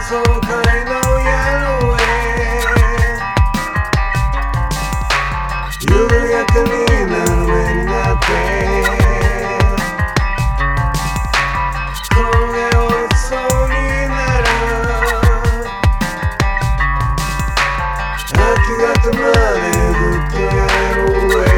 層階の宿へ緩やかになる目になって焦げ落ちそうになる秋が止までずっとやる上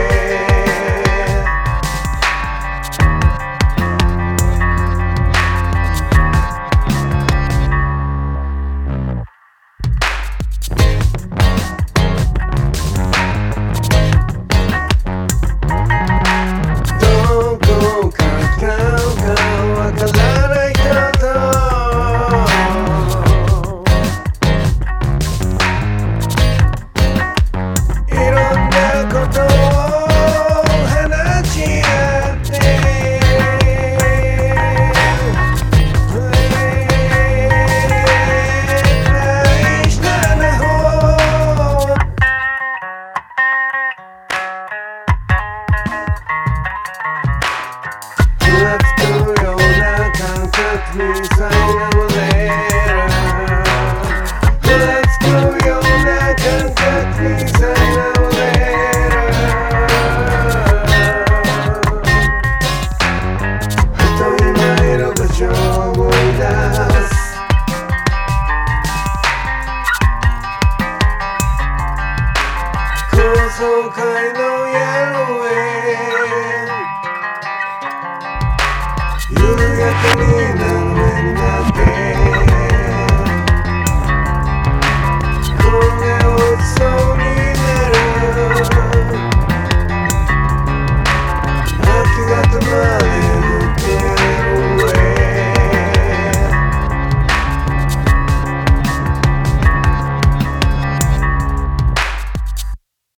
高層階の宿へ緩やかになる目になって焦げ落ちそうになる秋が止まる